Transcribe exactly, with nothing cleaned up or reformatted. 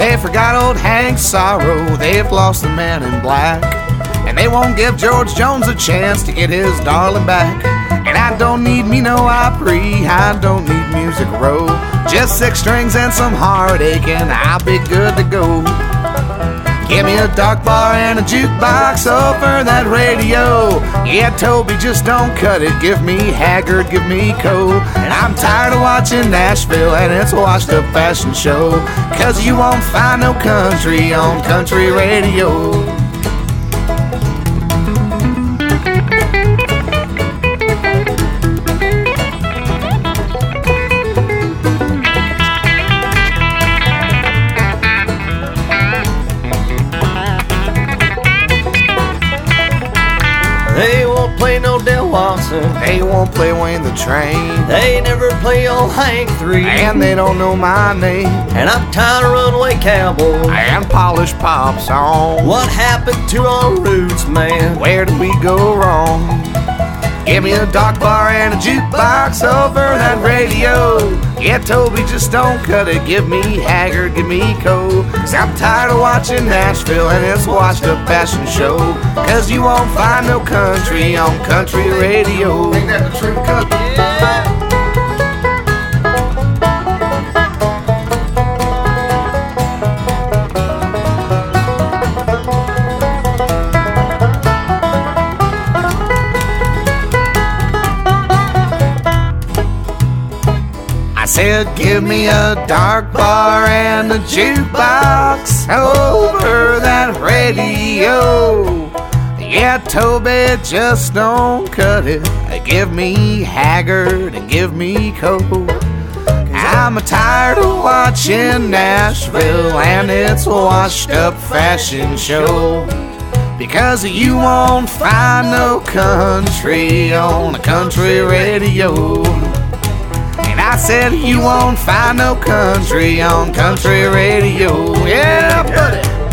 They forgot old Hank Sorrow, they've lost the man in black, and they won't give George Jones a chance to get his darling back. And I don't need me no Opry, I don't need Music Row, just six strings and some heartache and I'll be good to go. Give me a dark bar and a jukebox over that radio. Yeah, Toby, just don't cut it. Give me Haggard, give me Coe. And I'm tired of watching Nashville and its washed up fashion show, 'cause you won't find no country on country radio. They won't play no Del Watson, They won't play Wayne the Train, they never play old Hank three, and they don't know my name, and I'm tired of Runaway Cowboy and polished pop songs. What happened to our roots, man? Where did we go wrong? Give me a dark bar and a jukebox over that radio. Yeah, Toby, just don't cut it. Give me Haggard, give me Coe, 'cause I'm tired of watching Nashville and its washed up fashion show, 'cause you won't find no country on country radio. Ain't that the truth, country? Yeah. I said, give me a dark bar and a jukebox over that radio. Yeah, Toby, just don't cut it. Give me Haggard and give me Coe. I'm tired of watching Nashville and its washed up fashion show, because you won't find no country on a country radio. I said you won't find no country on country radio. Yeah, buddy.